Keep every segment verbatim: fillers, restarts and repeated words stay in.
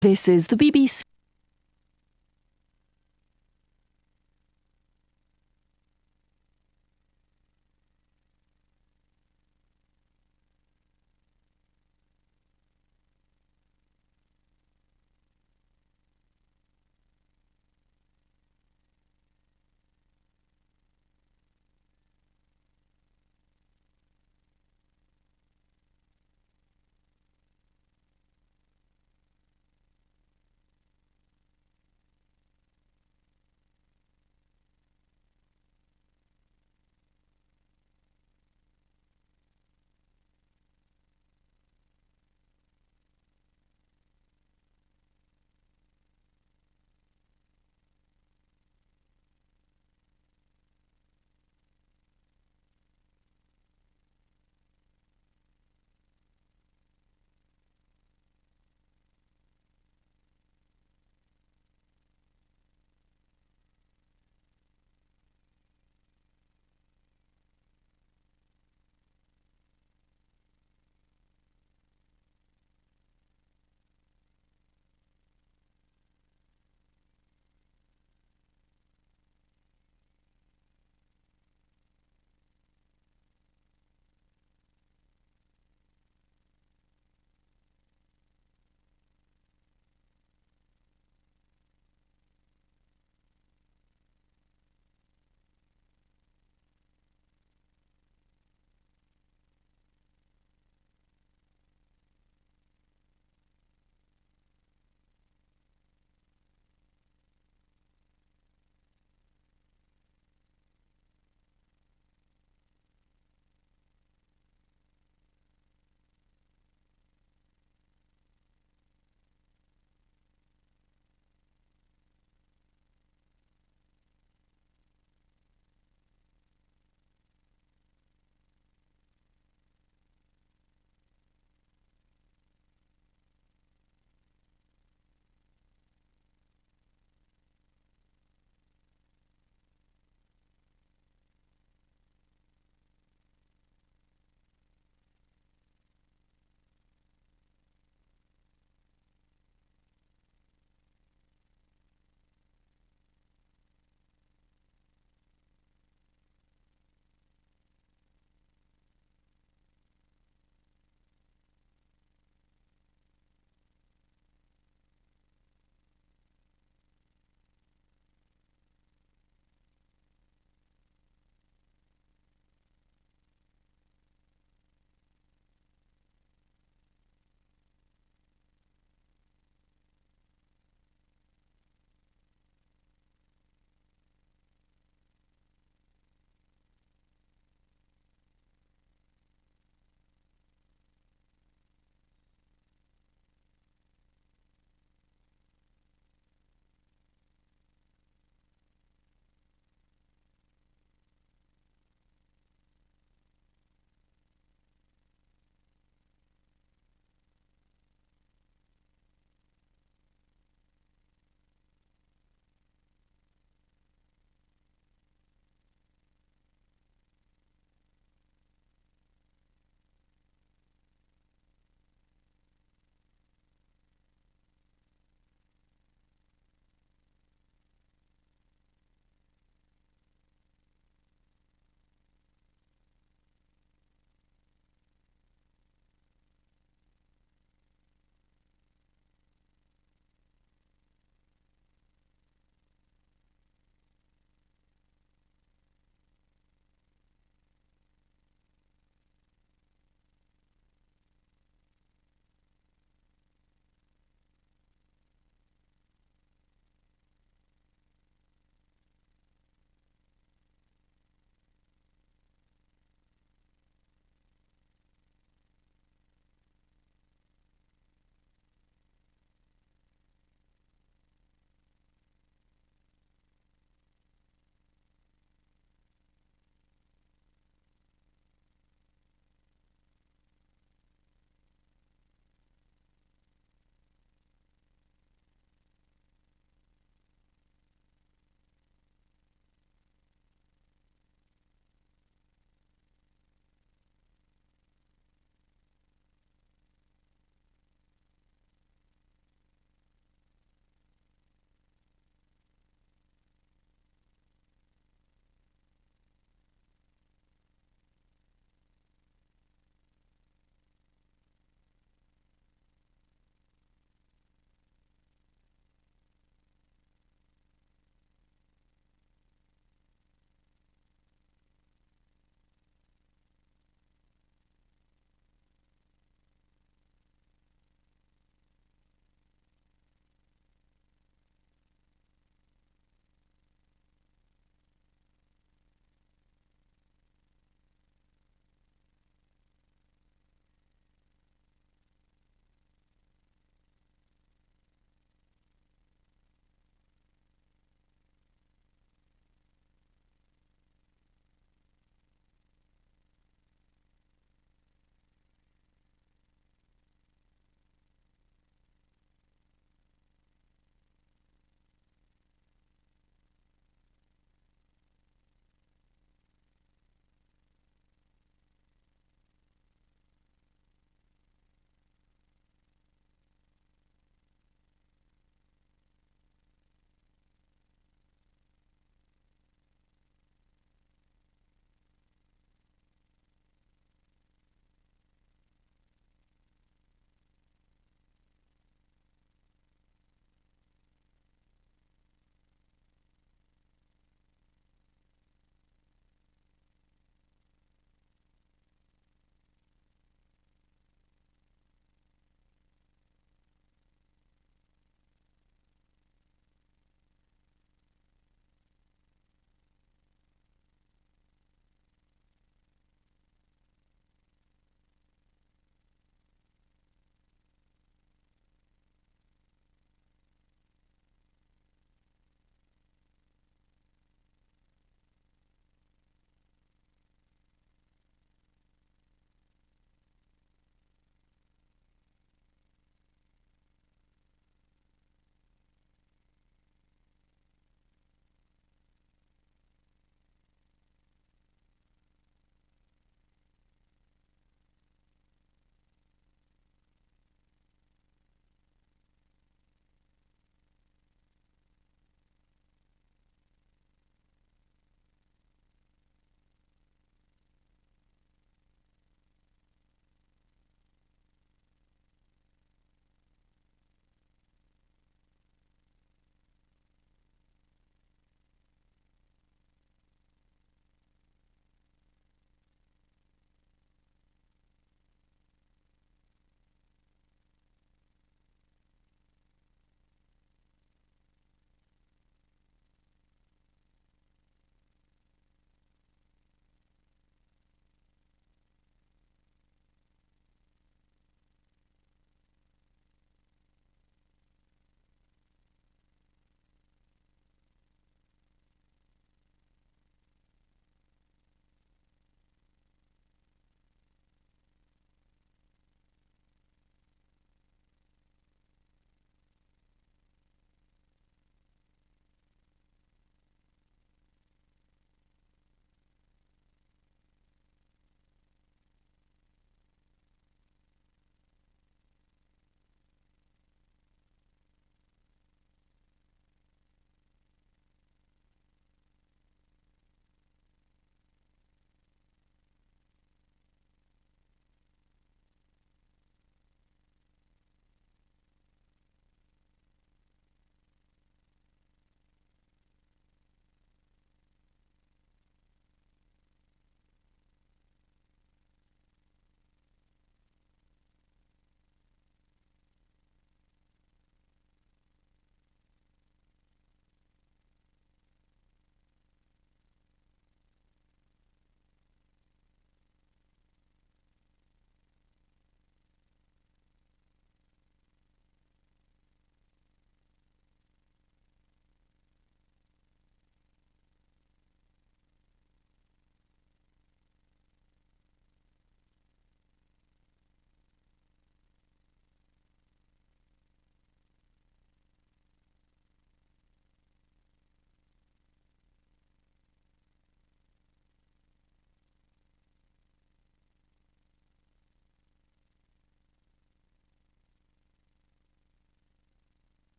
This is the B B C.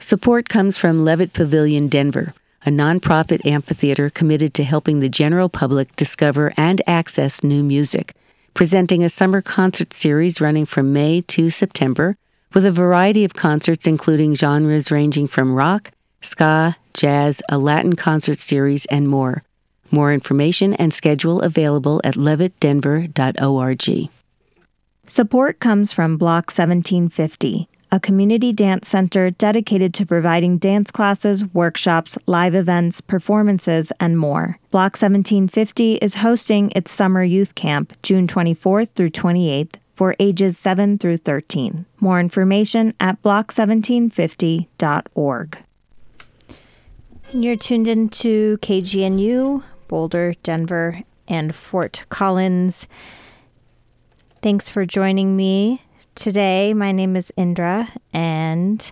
Support comes from Levitt Pavilion Denver, a nonprofit amphitheater committed to helping the general public discover and access new music, presenting a summer concert series running from May to September, with a variety of concerts including genres ranging from rock, ska, jazz, a Latin concert series, and more. More information and schedule available at levitt denver dot org. Support comes from Block seventeen fifty, a community dance center dedicated to providing dance classes, workshops, live events, performances, and more. Block seventeen fifty is hosting its summer youth camp June twenty-fourth through twenty-eighth for ages seven through thirteen. More information at block seventeen fifty dot org. You're tuned into K G N U, Boulder, Denver, and Fort Collins. Thanks for joining me today. My name is Indra, and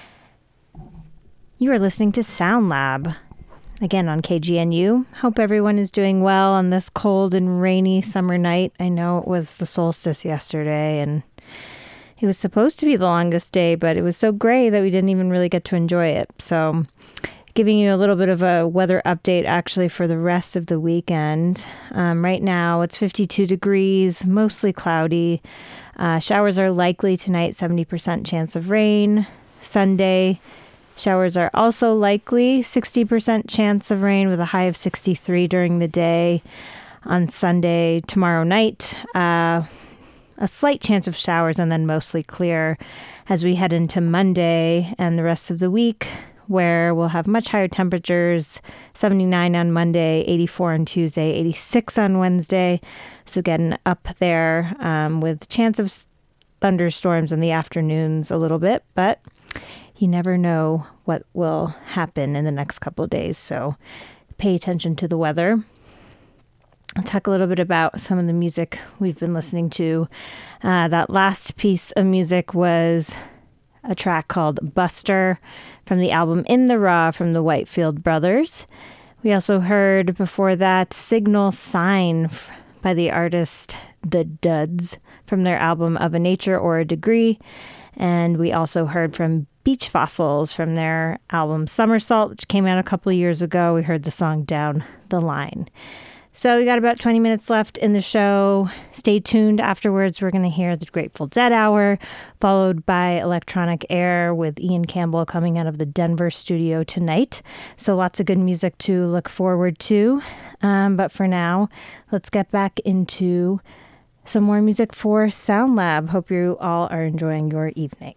you are listening to Sound Lab, again on K G N U. Hope everyone is doing well on this cold and rainy summer night. I know it was the solstice yesterday, and it was supposed to be the longest day, but it was so gray that we didn't even really get to enjoy it. So giving you a little bit of a weather update actually for the rest of the weekend. Um, right now it's fifty-two degrees, mostly cloudy. Uh, showers are likely tonight, seventy percent chance of rain. Sunday, showers are also likely, sixty percent chance of rain with a high of sixty-three during the day. On Sunday, tomorrow night, uh, a slight chance of showers and then mostly clear as we head into Monday and the rest of the week, where we'll have much higher temperatures, seventy-nine on Monday, eighty-four on Tuesday, eighty-six on Wednesday. So getting up there um, with chance of thunderstorms in the afternoons a little bit, but you never know what will happen in the next couple of days. So pay attention to the weather. I'll talk a little bit about some of the music we've been listening to. Uh, that last piece of music was a track called Buster from the album In the Raw from the Whitefield Brothers. We also heard before that Signal Sign by the artist The Duds from their album Of a Nature or a Degree. And we also heard from Beach Fossils from their album Somersault, which came out a couple of years ago. We heard the song Down the Line. So we got about twenty minutes left in the show. Stay tuned. Afterwards, we're going to hear the Grateful Dead Hour, followed by Electronic Air with Ian Campbell coming out of the Denver studio tonight. So lots of good music to look forward to. Um, but for now, let's get back into some more music for Sound Lab. Hope you all are enjoying your evening.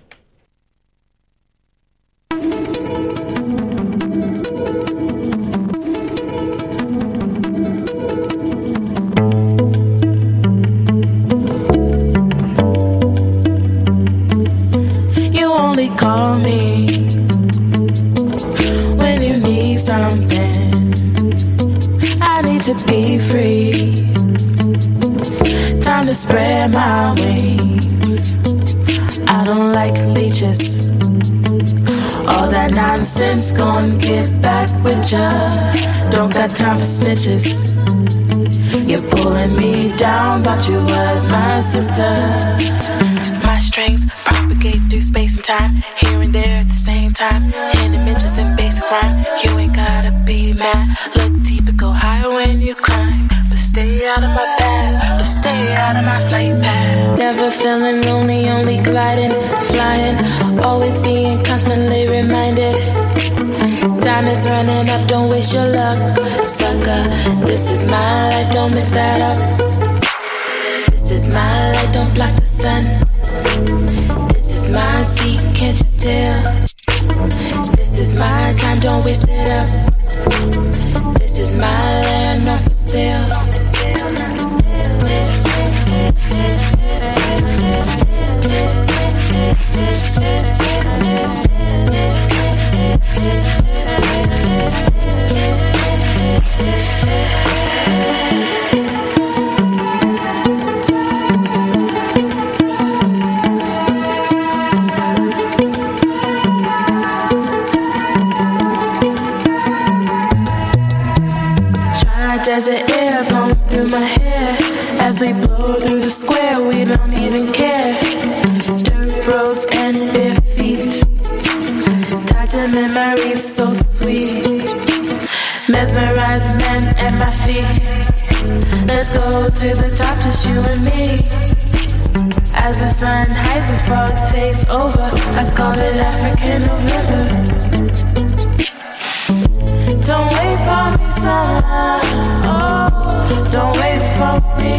Call me when you need something. I need to be free. Time to spread my wings. I don't like leeches. All that nonsense, gon' get back with ya. Don't got time for snitches. You're pulling me down, thought you was my sister. My strings propagate through space and time, here and there at the same time. In dimensions and basic rhyme, you ain't gotta be mad. Look deep and go higher when you climb, but stay out of my path, but stay out of my flight path. Never feeling lonely, only gliding, flying, always being constantly reminded. Time is running up, don't waste your luck, sucker. This is my life, don't mix that up. This is my light, don't block the sun. This is my seat, can't you tell? This is my time, don't waste it up. This is my land, not for sale. Desert air blowing through my hair. As we blow through the square, we don't even care. Dirt roads and bare feet. the memories so sweet. Mesmerized men at my feet. Let's go to the top, just you and me. As the sun hides and fog takes over, I call it African November. Don't wait for me, summer. Oh, don't wait for me.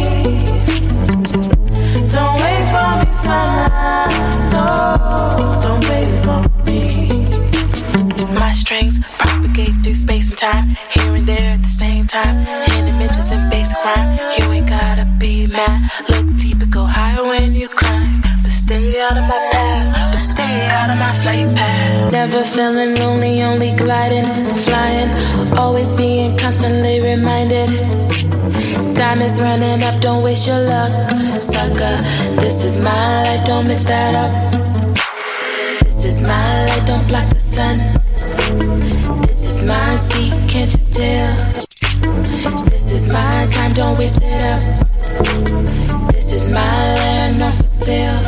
Don't wait for me, summer. No, don't wait for me. My strings propagate through space and time, here and there at the same time. In dimensions and basic rhyme, you ain't gotta be mad. Look deeper, go higher when you climb. But stay out of my path, but stay out of my flight path. Never feeling lonely, only gliding, flying. Always being constantly reminded. Time is running up, don't waste your luck, sucker. This is my life, don't mix that up. This is my light, don't block the sun. This is my seat, can't you tell? This is my time, don't waste it up. This is my land, not for sale.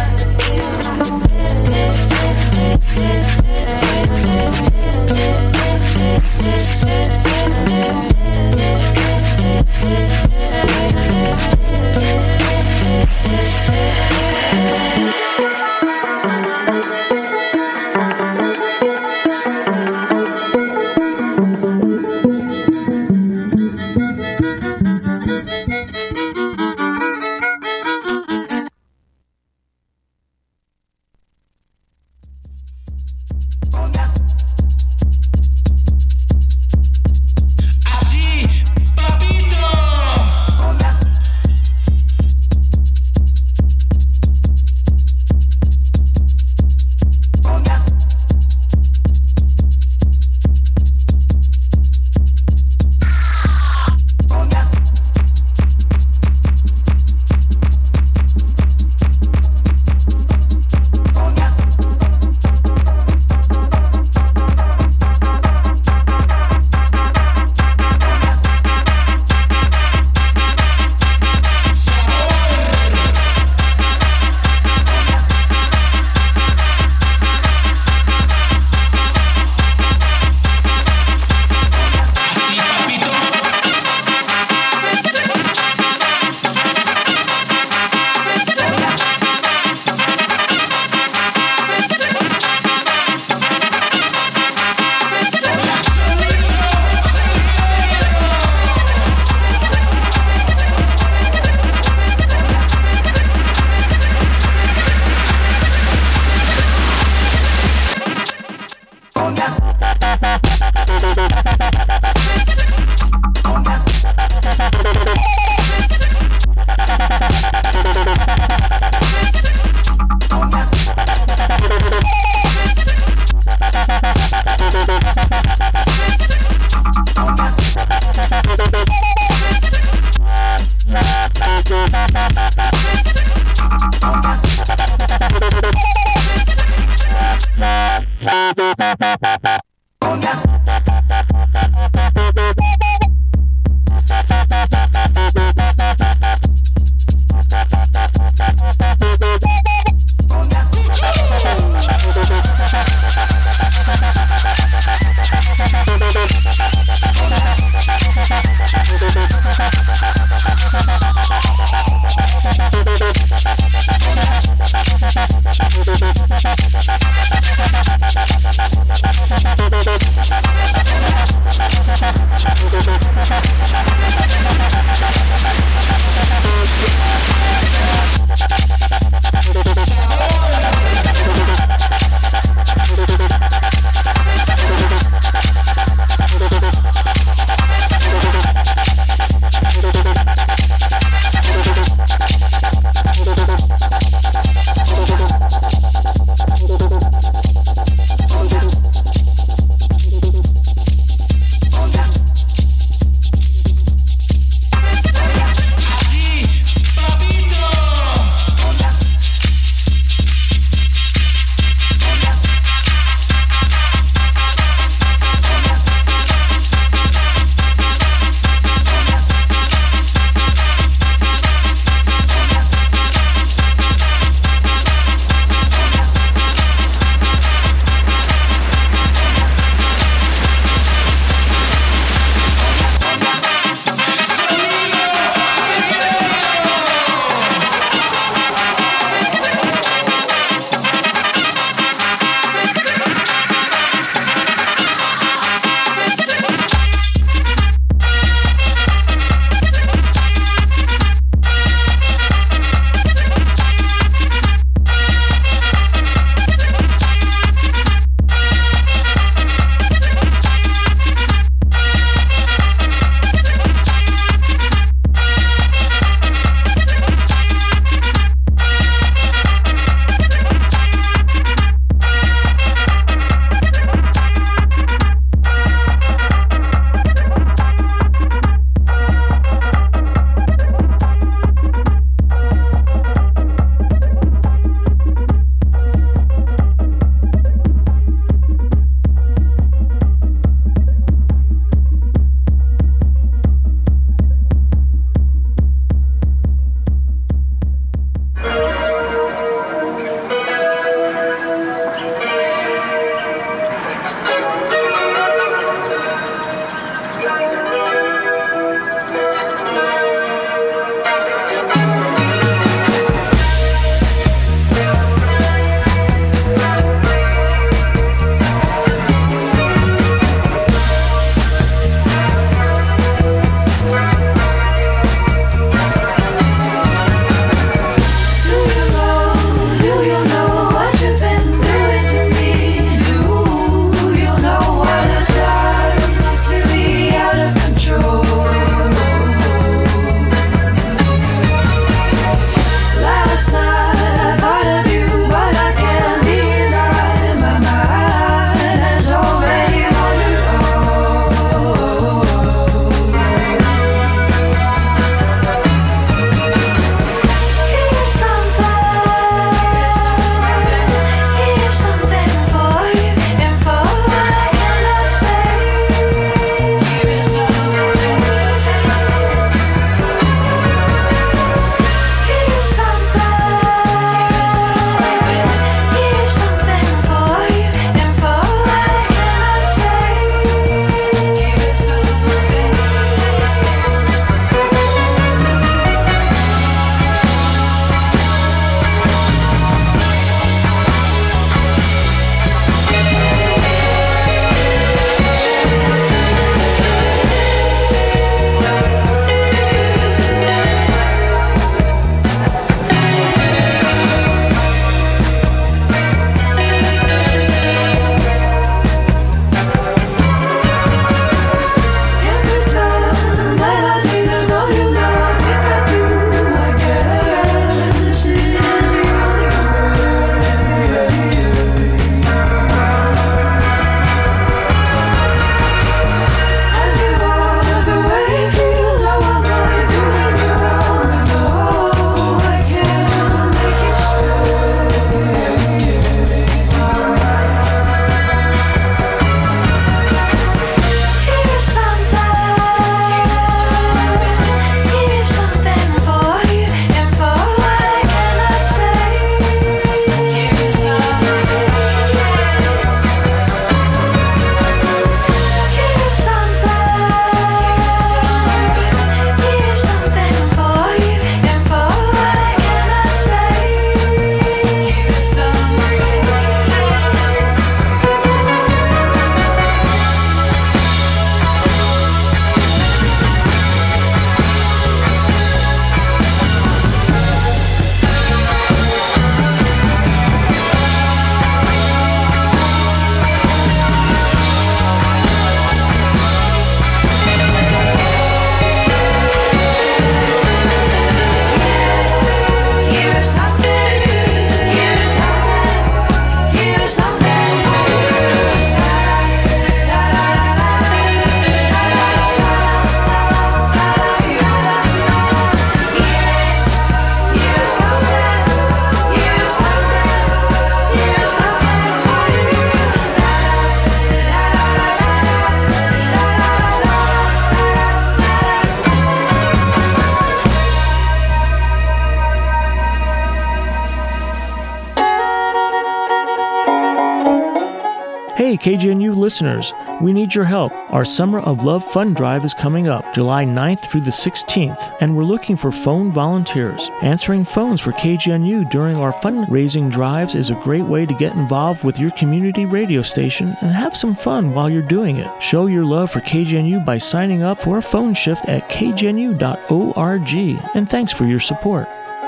Hey, K G N U listeners, we need your help. Our Summer of Love Fund Drive is coming up July ninth through the sixteenth, and we're looking for phone volunteers. Answering phones for K G N U during our fundraising drives is a great way to get involved with your community radio station and have some fun while you're doing it. Show your love for K G N U by signing up for a phone shift at k g n u dot org, and thanks for your support.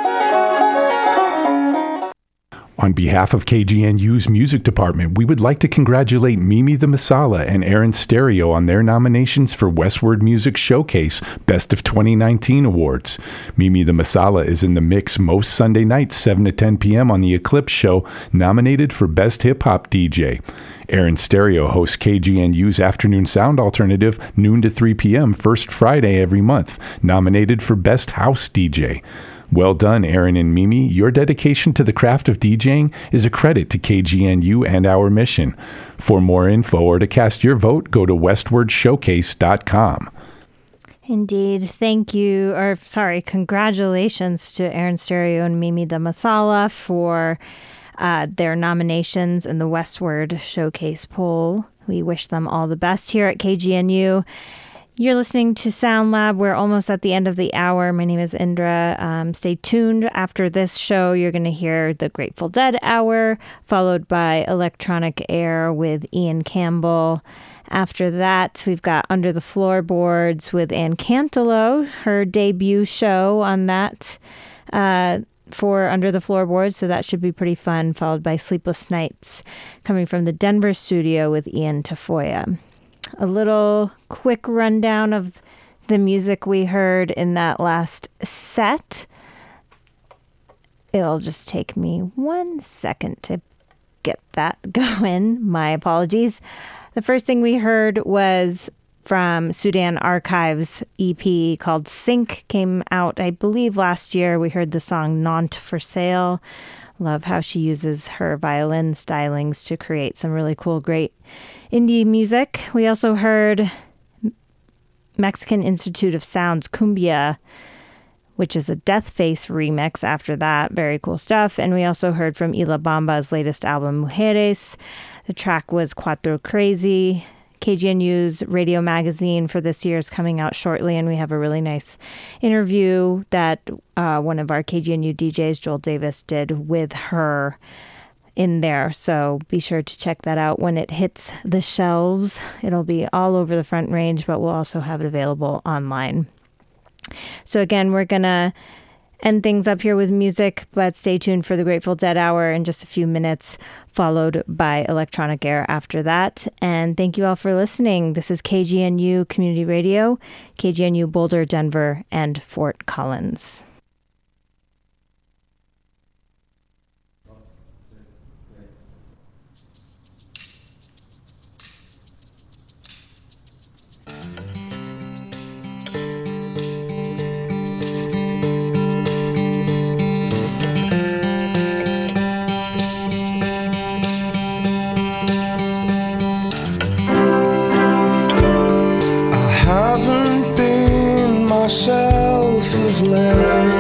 On behalf of K G N U's music department, we would like to congratulate Mimi the Masala and Aaron Stereo on their nominations for Westward Music Showcase Best of twenty nineteen Awards. Mimi the Masala is in the mix most Sunday nights, seven to ten p.m. on the Eclipse Show, nominated for Best Hip Hop D J. Aaron Stereo hosts K G N U's Afternoon Sound Alternative, noon to three p.m. first Friday every month, nominated for Best House D J. Well done, Aaron and Mimi. Your dedication to the craft of DJing is a credit to K G N U and our mission. For more info or to cast your vote, go to westward showcase dot com. Indeed. Thank you, or sorry, congratulations to Aaron Stereo and Mimi the Masala for uh, their nominations in the Westward Showcase poll. We wish them all the best here at K G N U. You're listening to Sound Lab. We're almost at the end of the hour. My name is Indra. Um, stay tuned. After this show, you're going to hear the Grateful Dead Hour, followed by Electronic Air with Ian Campbell. After that, we've got Under the Floorboards with Ann Cantelo, her debut show on that uh, for Under the Floorboards, so that should be pretty fun, followed by Sleepless Nights coming from the Denver studio with Ian Tafoya. A little quick rundown of the music we heard in that last set. It'll just take me one second to get that going. My apologies. The first thing we heard was from Sudan Archives E P called Sync. Came out, I believe, last year. We heard the song Nantes for Sale. Love how she uses her violin stylings to create some really cool, great indie music. We also heard Mexican Institute of Sound's Cumbia, which is a Deathface remix after that. Very cool stuff. And we also heard from Ila Bamba's latest album, Mujeres. The track was Cuatro Crazy. K G N U's radio magazine for this year is coming out shortly, and we have a really nice interview that uh, one of our K G N U D Js, Joel Davis, did with her in there. So be sure to check that out when it hits the shelves. It'll be all over the Front Range, but we'll also have it available online. So again, we're going to end things up here with music, but stay tuned for the Grateful Dead Hour in just a few minutes, followed by Electronic Air after that. And thank you all for listening. This is K G N U Community Radio, K G N U Boulder, Denver, and Fort Collins. Myself of late,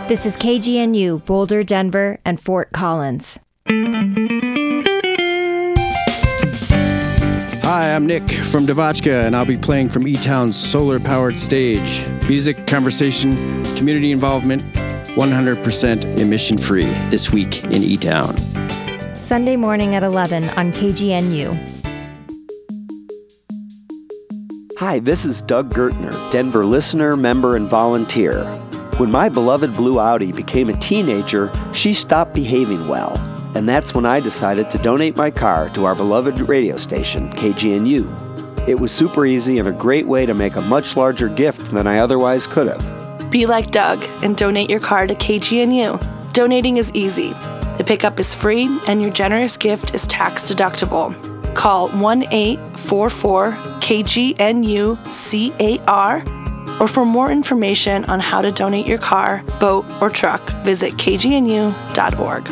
This is K G N U, Boulder, Denver, and Fort Collins. Hi, I'm Nick from Devotchka, and I'll be playing from E-Town's solar-powered stage. Music, conversation, community involvement, one hundred percent emission-free this week in E-Town. Sunday morning at eleven on K G N U. Hi, this is Doug Gertner, Denver listener, member, and volunteer. When my beloved blue Audi became a teenager, she stopped behaving well. And that's when I decided to donate my car to our beloved radio station, K G N U. It was super easy and a great way to make a much larger gift than I otherwise could have. Be like Doug and donate your car to K G N U. Donating is easy. The pickup is free and your generous gift is tax deductible. Call one eight four four K G N U C A R, or for more information on how to donate your car, boat, or truck, visit k g n u dot org.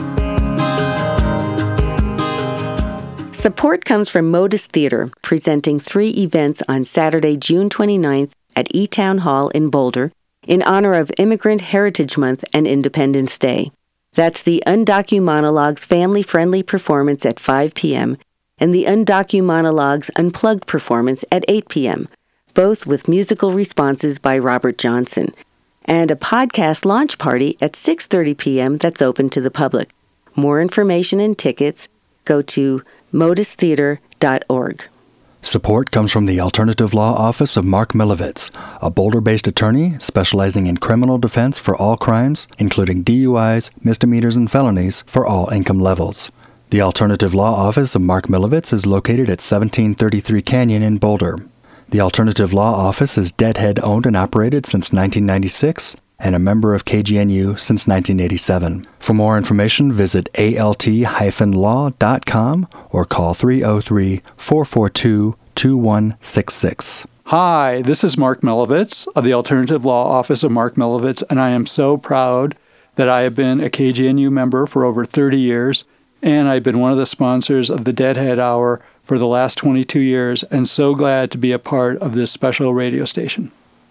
Support comes from Modus Theater, presenting three events on Saturday, June twenty-ninth at E-Town Hall in Boulder in honor of Immigrant Heritage Month and Independence Day. That's the Undocu Monologues family-friendly performance at five p.m. and the Undocu Monologues Unplugged performance at eight p.m., both with musical responses by Robert Johnson, and a podcast launch party at six thirty p.m. that's open to the public. More information and tickets, go to modus theater dot org. Support comes from the Alternative Law Office of Mark Milovitz, a Boulder-based attorney specializing in criminal defense for all crimes, including D U Is, misdemeanors, and felonies for all income levels. The Alternative Law Office of Mark Milovitz is located at seventeen thirty-three Canyon in Boulder. The Alternative Law Office is Deadhead owned and operated since nineteen ninety-six and a member of K G N U since nineteen eighty-seven. For more information, visit A L T dash law dot com or call three oh three, four four two, two one six six. Hi, this is Mark Milovitz of the Alternative Law Office of Mark Milovitz, and I am so proud that I have been a K G N U member for over thirty years, and I've been one of the sponsors of the Deadhead Hour for the last twenty-two years, and so glad to be a part of this special radio station.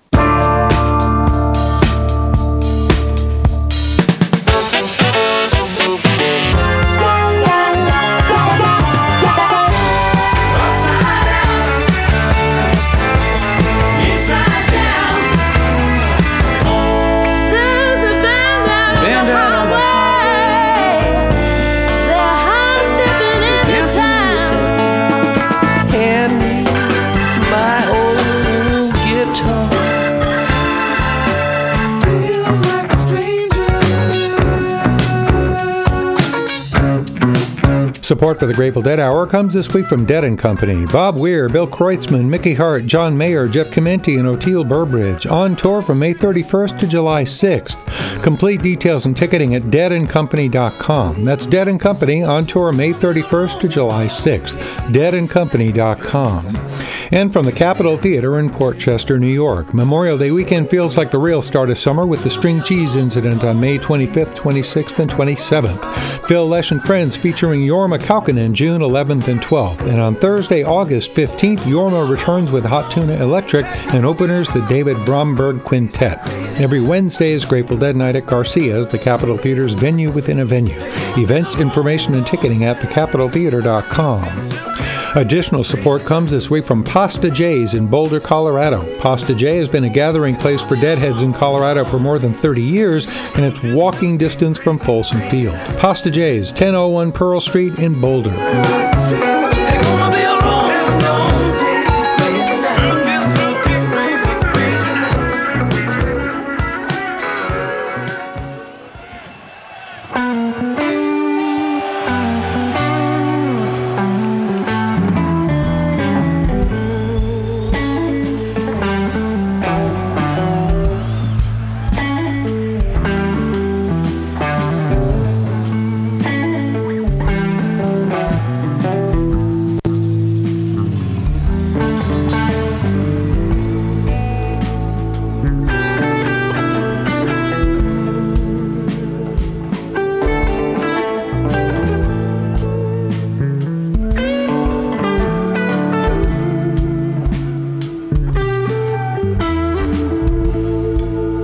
Support for the Grateful Dead Hour comes this week from Dead and Company. Bob Weir, Bill Kreutzmann, Mickey Hart, John Mayer, Jeff Chimenti, and Oteil Burbridge on tour from May thirty-first to July sixth. Complete details and ticketing at dead and company dot com. That's Dead and Company on tour May thirty-first to July sixth. dead and company dot com. And from the Capitol Theater in Port Chester, New York. Memorial Day weekend feels like the real start of summer with the String Cheese Incident on May twenty-fifth, twenty-sixth, and twenty-seventh. Phil Lesh and Friends featuring Jorma Kaukonen June eleventh and twelfth. And on Thursday, August fifteenth, Jorma returns with Hot Tuna Electric and openers the David Bromberg Quintet. Every Wednesday is Grateful Dead Night at Garcia's, the Capitol Theater's venue within a venue. Events, information, and ticketing at the capitol theater dot com. Additional support comes this week from Pasta J's in Boulder, Colorado. Pasta J has been a gathering place for deadheads in Colorado for more than thirty years, and it's walking distance from Folsom Field. Pasta J's, ten oh one Pearl Street in Boulder.